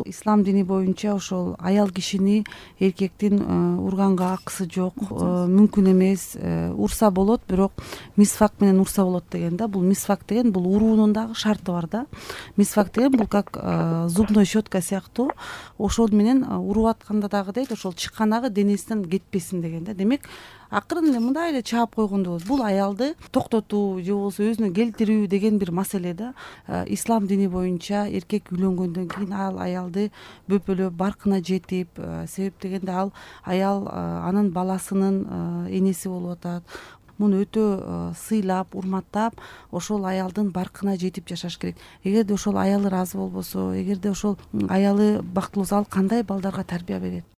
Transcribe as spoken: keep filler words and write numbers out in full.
ислам дини боюнча ошол аял кишини эркектин урганга акысы жок, мүмкүн эмес, урса болот бирок мисвак менен урса болот деген да. Бул мисвак деген бул уруунун дагы шарты бар да. Мисвак деген бул как зубной щетка сыяктуу, ошол менен уруп атканда дагы дейт ошол чыкканагы денесинен кетпесин деген да. Демек акырын эле мындай эле чаап койгондо болот. Бул аялды токтотуу же болбосо өзүнө келтирүү деген бир маселе да. Ислам дини боюнча эркек үйлөнгөндөн кийин ал аялды бөпөлөп баркына жетип, себеп дегенде ал аял анын баласынын энеси болуп атат. Муну өтө сыйлап, урматтап, ошол аялдын баркына жетип жашаш керек. Эгерде ошол аялы ыраазы болбосо, эгерде ошол аялы бактылуу болсо, ал кандай балдарга тарбия берет?